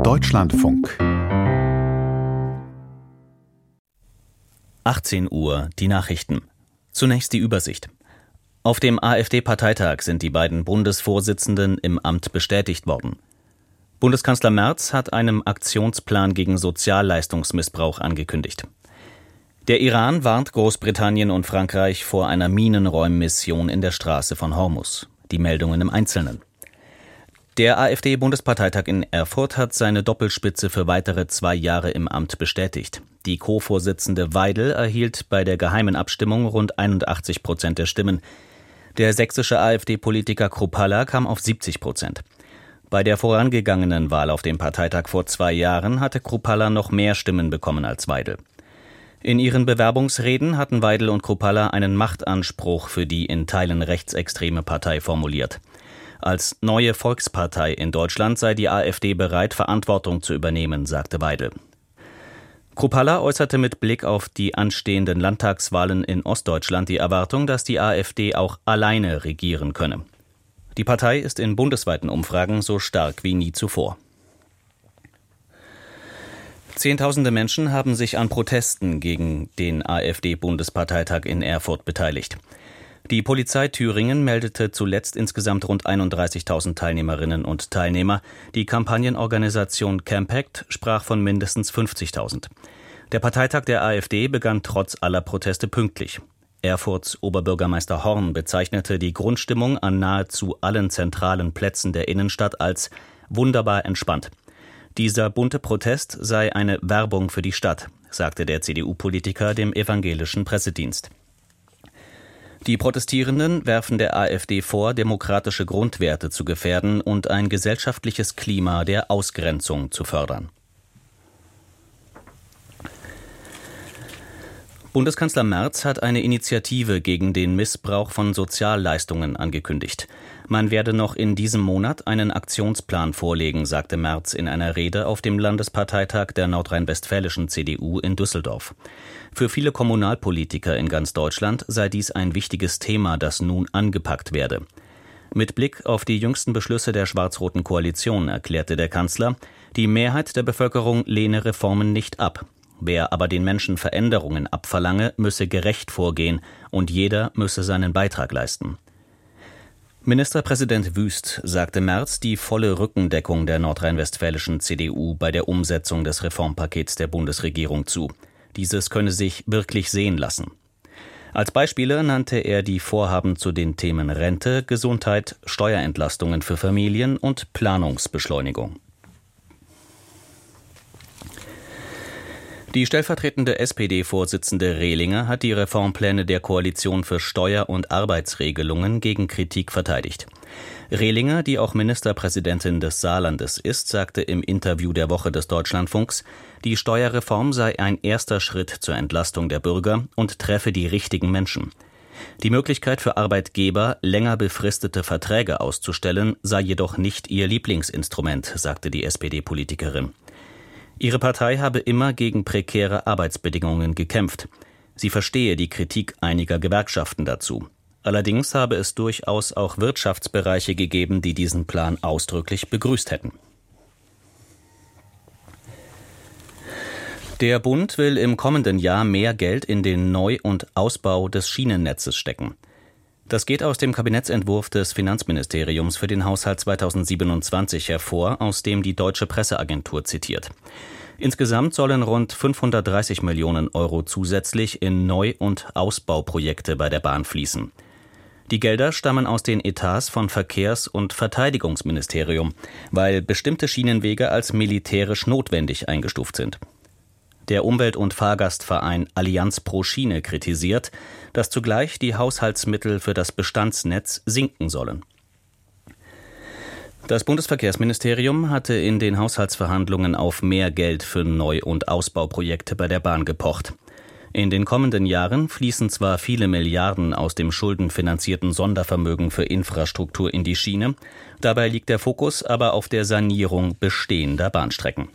Deutschlandfunk 18 Uhr, die Nachrichten. Zunächst die Übersicht. Auf dem AfD-Parteitag sind die beiden Bundesvorsitzenden im Amt bestätigt worden. Bundeskanzler Merz hat einen Aktionsplan gegen Sozialleistungsmissbrauch angekündigt. Der Iran warnt Großbritannien und Frankreich vor einer Minenräummission in der Straße von Hormuz. Die Meldungen im Einzelnen. Der AfD-Bundesparteitag in Erfurt hat seine Doppelspitze für weitere 2 Jahre im Amt bestätigt. Die Co-Vorsitzende Weidel erhielt bei der geheimen Abstimmung rund 81% der Stimmen. Der sächsische AfD-Politiker Kruppalla kam auf 70%. Bei der vorangegangenen Wahl auf dem Parteitag vor 2 Jahren hatte Kruppalla noch mehr Stimmen bekommen als Weidel. In ihren Bewerbungsreden hatten Weidel und Kruppalla einen Machtanspruch für die in Teilen rechtsextreme Partei formuliert. Als neue Volkspartei in Deutschland sei die AfD bereit, Verantwortung zu übernehmen, sagte Weidel. Kruppalla äußerte mit Blick auf die anstehenden Landtagswahlen in Ostdeutschland die Erwartung, dass die AfD auch alleine regieren könne. Die Partei ist in bundesweiten Umfragen so stark wie nie zuvor. Zehntausende Menschen haben sich an Protesten gegen den AfD-Bundesparteitag in Erfurt beteiligt. Die Polizei Thüringen meldete zuletzt insgesamt rund 31.000 Teilnehmerinnen und Teilnehmer. Die Kampagnenorganisation Campact sprach von mindestens 50.000. Der Parteitag der AfD begann trotz aller Proteste pünktlich. Erfurts Oberbürgermeister Horn bezeichnete die Grundstimmung an nahezu allen zentralen Plätzen der Innenstadt als wunderbar entspannt. Dieser bunte Protest sei eine Werbung für die Stadt, sagte der CDU-Politiker dem evangelischen Pressedienst. Die Protestierenden werfen der AfD vor, demokratische Grundwerte zu gefährden und ein gesellschaftliches Klima der Ausgrenzung zu fördern. Bundeskanzler Merz hat eine Initiative gegen den Missbrauch von Sozialleistungen angekündigt. Man werde noch in diesem Monat einen Aktionsplan vorlegen, sagte Merz in einer Rede auf dem Landesparteitag der nordrhein-westfälischen CDU in Düsseldorf. Für viele Kommunalpolitiker in ganz Deutschland sei dies ein wichtiges Thema, das nun angepackt werde. Mit Blick auf die jüngsten Beschlüsse der schwarz-roten Koalition erklärte der Kanzler, die Mehrheit der Bevölkerung lehne Reformen nicht ab. Wer aber den Menschen Veränderungen abverlange, müsse gerecht vorgehen und jeder müsse seinen Beitrag leisten. Ministerpräsident Wüst sagte Merz die volle Rückendeckung der nordrhein-westfälischen CDU bei der Umsetzung des Reformpakets der Bundesregierung zu. Dieses könne sich wirklich sehen lassen. Als Beispiele nannte er die Vorhaben zu den Themen Rente, Gesundheit, Steuerentlastungen für Familien und Planungsbeschleunigung. Die stellvertretende SPD-Vorsitzende Rehlinger hat die Reformpläne der Koalition für Steuer- und Arbeitsregelungen gegen Kritik verteidigt. Rehlinger, die auch Ministerpräsidentin des Saarlandes ist, sagte im Interview der Woche des Deutschlandfunks, die Steuerreform sei ein erster Schritt zur Entlastung der Bürger und treffe die richtigen Menschen. Die Möglichkeit für Arbeitgeber, länger befristete Verträge auszustellen, sei jedoch nicht ihr Lieblingsinstrument, sagte die SPD-Politikerin. Ihre Partei habe immer gegen prekäre Arbeitsbedingungen gekämpft. Sie verstehe die Kritik einiger Gewerkschaften dazu. Allerdings habe es durchaus auch Wirtschaftsbereiche gegeben, die diesen Plan ausdrücklich begrüßt hätten. Der Bund will im kommenden Jahr mehr Geld in den Neu- und Ausbau des Schienennetzes stecken. Das geht aus dem Kabinettsentwurf des Finanzministeriums für den Haushalt 2027 hervor, aus dem die Deutsche Presseagentur zitiert. Insgesamt sollen rund 530 Millionen Euro zusätzlich in Neu- und Ausbauprojekte bei der Bahn fließen. Die Gelder stammen aus den Etats von Verkehrs- und Verteidigungsministerium, weil bestimmte Schienenwege als militärisch notwendig eingestuft sind. Der Umwelt- und Fahrgastverein Allianz pro Schiene kritisiert, dass zugleich die Haushaltsmittel für das Bestandsnetz sinken sollen. Das Bundesverkehrsministerium hatte in den Haushaltsverhandlungen auf mehr Geld für Neu- und Ausbauprojekte bei der Bahn gepocht. In den kommenden Jahren fließen zwar viele Milliarden aus dem schuldenfinanzierten Sondervermögen für Infrastruktur in die Schiene, dabei liegt der Fokus aber auf der Sanierung bestehender Bahnstrecken.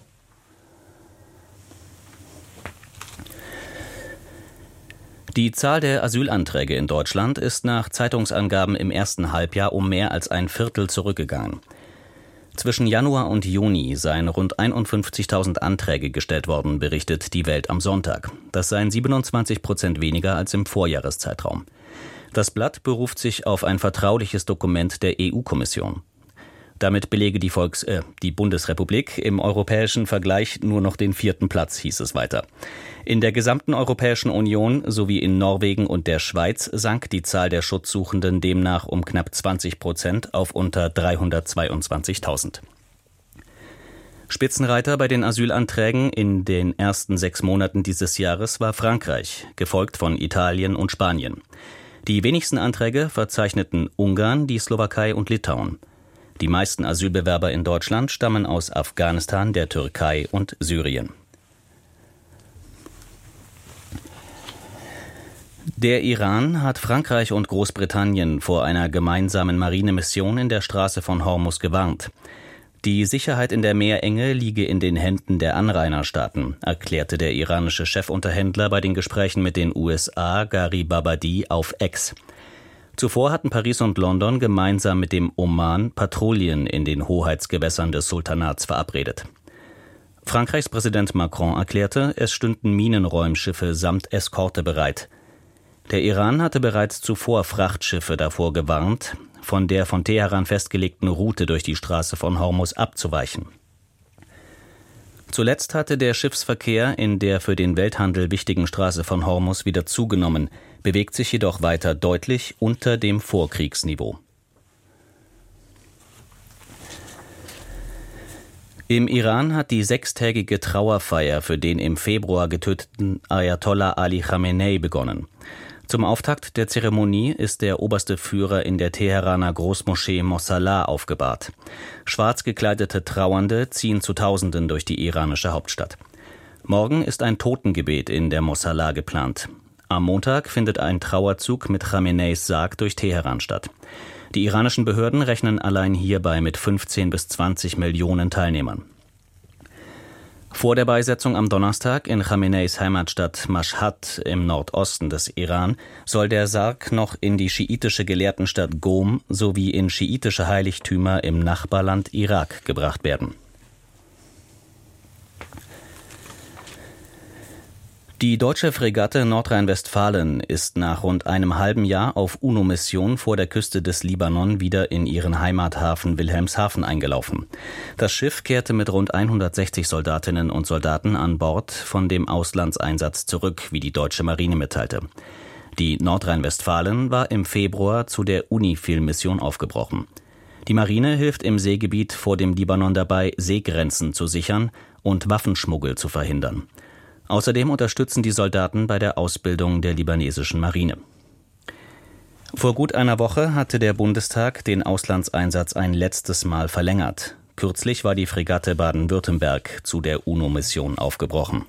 Die Zahl der Asylanträge in Deutschland ist nach Zeitungsangaben im ersten Halbjahr um mehr als ein Viertel zurückgegangen. Zwischen Januar und Juni seien rund 51.000 Anträge gestellt worden, berichtet Die Welt am Sonntag. Das seien 27% weniger als im Vorjahreszeitraum. Das Blatt beruft sich auf ein vertrauliches Dokument der EU-Kommission. Damit belege die Bundesrepublik im europäischen Vergleich nur noch den 4. Platz, hieß es weiter. In der gesamten Europäischen Union sowie in Norwegen und der Schweiz sank die Zahl der Schutzsuchenden demnach um knapp 20% auf unter 322.000. Spitzenreiter bei den Asylanträgen in den ersten 6 Monaten dieses Jahres war Frankreich, gefolgt von Italien und Spanien. Die wenigsten Anträge verzeichneten Ungarn, die Slowakei und Litauen. Die meisten Asylbewerber in Deutschland stammen aus Afghanistan, der Türkei und Syrien. Der Iran hat Frankreich und Großbritannien vor einer gemeinsamen Marinemission in der Straße von Hormuz gewarnt. Die Sicherheit in der Meerenge liege in den Händen der Anrainerstaaten, erklärte der iranische Chefunterhändler bei den Gesprächen mit den USA, Gharibabadi, auf X. Zuvor hatten Paris und London gemeinsam mit dem Oman Patrouillen in den Hoheitsgewässern des Sultanats verabredet. Frankreichs Präsident Macron erklärte, es stünden Minenräumschiffe samt Eskorte bereit. Der Iran hatte bereits zuvor Frachtschiffe davor gewarnt, von der von Teheran festgelegten Route durch die Straße von Hormuz abzuweichen. Zuletzt hatte der Schiffsverkehr in der für den Welthandel wichtigen Straße von Hormuz wieder zugenommen, bewegt sich jedoch weiter deutlich unter dem Vorkriegsniveau. Im Iran hat die 6-tägige Trauerfeier für den im Februar getöteten Ayatollah Ali Khamenei begonnen. Zum Auftakt der Zeremonie ist der oberste Führer in der Teheraner Großmoschee Mossallah aufgebahrt. Schwarz gekleidete Trauernde ziehen zu Tausenden durch die iranische Hauptstadt. Morgen ist ein Totengebet in der Mossallah geplant. Am Montag findet ein Trauerzug mit Khameneis Sarg durch Teheran statt. Die iranischen Behörden rechnen allein hierbei mit 15 bis 20 Millionen Teilnehmern. Vor der Beisetzung am Donnerstag in Khameneis Heimatstadt Mashhad im Nordosten des Iran soll der Sarg noch in die schiitische Gelehrtenstadt Qom sowie in schiitische Heiligtümer im Nachbarland Irak gebracht werden. Die deutsche Fregatte Nordrhein-Westfalen ist nach rund einem halben Jahr auf UNO-Mission vor der Küste des Libanon wieder in ihren Heimathafen Wilhelmshaven eingelaufen. Das Schiff kehrte mit rund 160 Soldatinnen und Soldaten an Bord von dem Auslandseinsatz zurück, wie die deutsche Marine mitteilte. Die Nordrhein-Westfalen war im Februar zu der UNIFIL-Mission aufgebrochen. Die Marine hilft im Seegebiet vor dem Libanon dabei, Seegrenzen zu sichern und Waffenschmuggel zu verhindern. Außerdem unterstützen die Soldaten bei der Ausbildung der libanesischen Marine. Vor gut einer Woche hatte der Bundestag den Auslandseinsatz ein letztes Mal verlängert. Kürzlich war die Fregatte Baden-Württemberg zu der UNO-Mission aufgebrochen.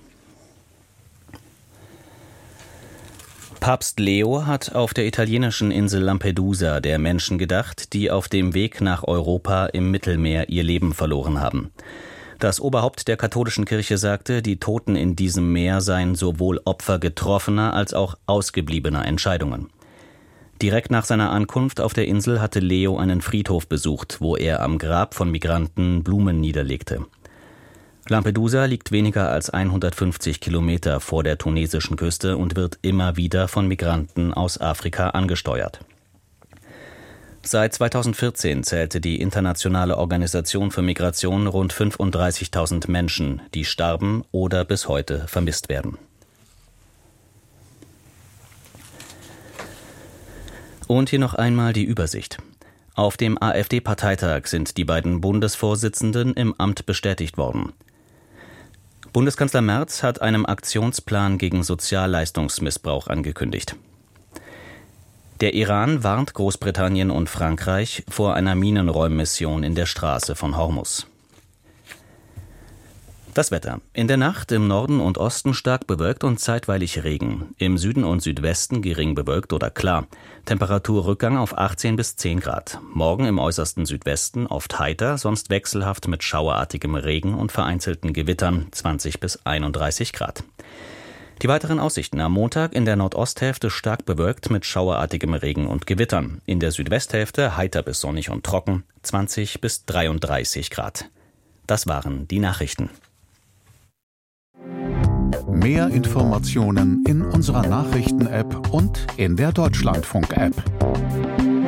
Papst Leo hat auf der italienischen Insel Lampedusa der Menschen gedacht, die auf dem Weg nach Europa im Mittelmeer ihr Leben verloren haben. Das Oberhaupt der katholischen Kirche sagte, die Toten in diesem Meer seien sowohl Opfer getroffener als auch ausgebliebener Entscheidungen. Direkt nach seiner Ankunft auf der Insel hatte Leo einen Friedhof besucht, wo er am Grab von Migranten Blumen niederlegte. Lampedusa liegt weniger als 150 Kilometer vor der tunesischen Küste und wird immer wieder von Migranten aus Afrika angesteuert. Seit 2014 zählte die Internationale Organisation für Migration rund 35.000 Menschen, die starben oder bis heute vermisst werden. Und hier noch einmal die Übersicht. Auf dem AfD-Parteitag sind die beiden Bundesvorsitzenden im Amt bestätigt worden. Bundeskanzler Merz hat einen Aktionsplan gegen Sozialleistungsmissbrauch angekündigt. Der Iran warnt Großbritannien und Frankreich vor einer Minenräummission in der Straße von Hormuz. Das Wetter. In der Nacht im Norden und Osten stark bewölkt und zeitweilig Regen. Im Süden und Südwesten gering bewölkt oder klar. Temperaturrückgang auf 18 bis 10 Grad. Morgen im äußersten Südwesten oft heiter, sonst wechselhaft mit schauerartigem Regen und vereinzelten Gewittern 20 bis 31 Grad. Die weiteren Aussichten: am Montag in der Nordosthälfte stark bewölkt mit schauerartigem Regen und Gewittern. In der Südwesthälfte heiter bis sonnig und trocken, 20 bis 33 Grad. Das waren die Nachrichten. Mehr Informationen in unserer Nachrichten-App und in der Deutschlandfunk-App.